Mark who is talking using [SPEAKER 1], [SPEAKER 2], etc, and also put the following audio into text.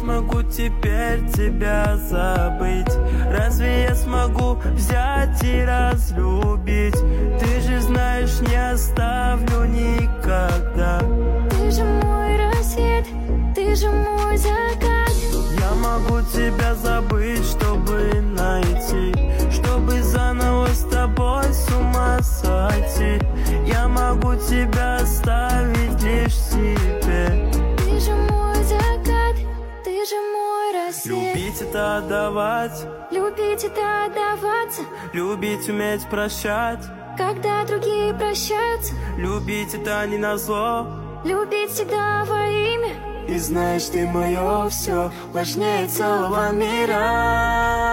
[SPEAKER 1] смогу теперь тебя забыть? Разве я смогу взять и разлюбить? Ты же знаешь, не оставлю никогда.
[SPEAKER 2] Ты же мой рассвет, ты же мой закат.
[SPEAKER 1] Я могу тебя забыть, чтобы найти, чтобы заново с тобой с ума сойти. Я могу тебя оставить лишь себе.
[SPEAKER 2] Ты же мой закат, ты же мой рассвет.
[SPEAKER 1] Любить это отдавать,
[SPEAKER 2] любить это отдаваться,
[SPEAKER 1] любить уметь прощать.
[SPEAKER 2] когда другие прощаются,
[SPEAKER 1] Любить это не назло,
[SPEAKER 2] любить всегда во имя.
[SPEAKER 1] и знаешь, ты мое все важнее целого мира.